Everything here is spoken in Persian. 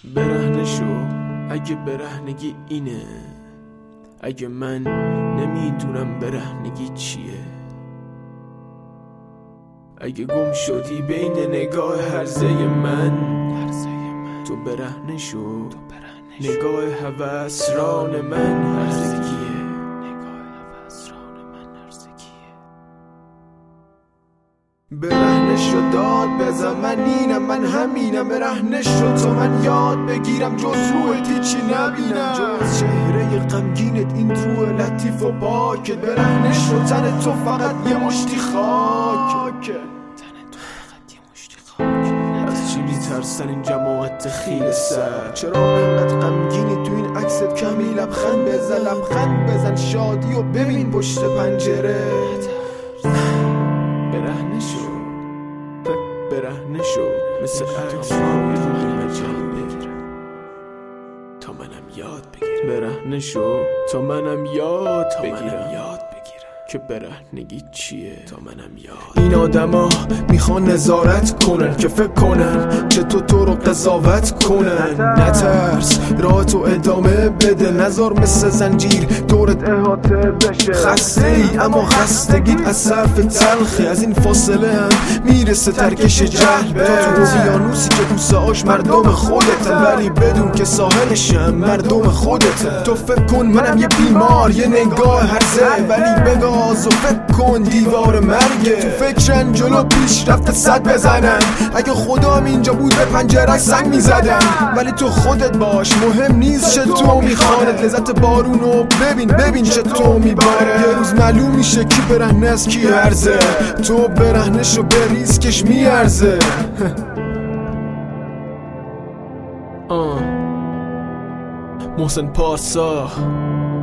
برهنه شو اگه برهنگی اینه، اگه من نمیدونم برهنگی چیه، اگه گم شدی بین نگاه هرزه من، تو برهنه شو نگاه هوسران من هرزگیه. برهنه شو داد بزن من اینم، من همینم. برهنه شو تا من یاد بگیرم جز روحت هیچی نبینم، جز چهره غمگینت این تو لطیف و پاکت. برهنه شو تن تو فقط یه مشتی خاک، از چی میترسن این جماعت خیل سر؟ چرا انقدر غمگینی تو این عکست؟ کمی لبخند بزن شادی و ببین پشت پنجره. برهنه شو برهنه شو مثل عکس همه جان بگیرم تا منم یاد بگیرم. برهنه شو تا منم یاد بگیرم که برهنگی چیه، تا منم یاد. این آدما میخوان نظارت کنن که فکر کنن چطور تو رو قضاوت کنن. نترس راه تو ادامه بده، نذار مثل زنجیر دورت احاطه بشه. خسته ای اما خستگیت از صرف تلخه، از این فاصله هم میرسه ترکش جهل به تو اقیانوسی که دوستاش مردم خودتن، ولی بدون که ساحلشم مردم خودتن. تو فکر کن منم یه بیمار، یه نگاه هرزه، ولی بگاز و فکر کن دیوار مرگه. تو فکرن جلو پیش رفته صد بزنن، اگه خدام اینجا بود به پنجرک سنگ میزدن. ولی تو خودت باش، مهم نیست چه تو میخواند. لذت بارونو ببین چه تو میباره. یه روز معلوم میشه کی برهنه از کی هرزه، تو برهنه شو به ریسکش میارزه. محسن پارسا